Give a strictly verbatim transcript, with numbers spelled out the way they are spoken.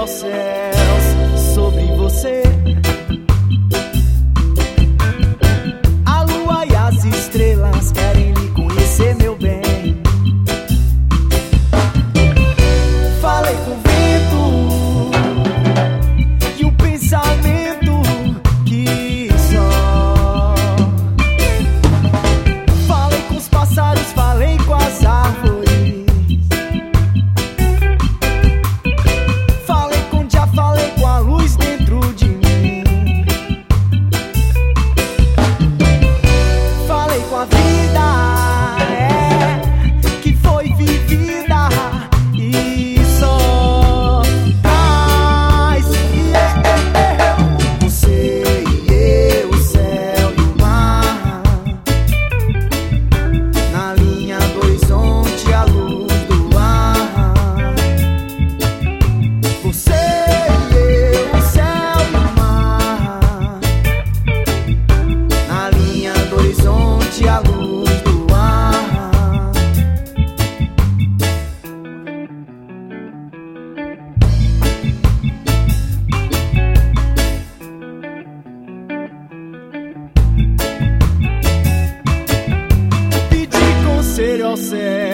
aos céus sobre você. A lua e as estrelas querem lhe conhecer, meu bem. Falei com o vento e o pensamento que só. Falei com os pássaros, falei com as árvores. Falei com o dia, falei com a luz dentro de mim. Falei com a vida, é, que foi vivida e só. Mas yeah, yeah, você e eu, o céu e o mar, na linha do horizonte, a luz do ar. Você e eu, o céu e o mar, na linha do horizonte, a luz do ar. Pedi conselho ao céu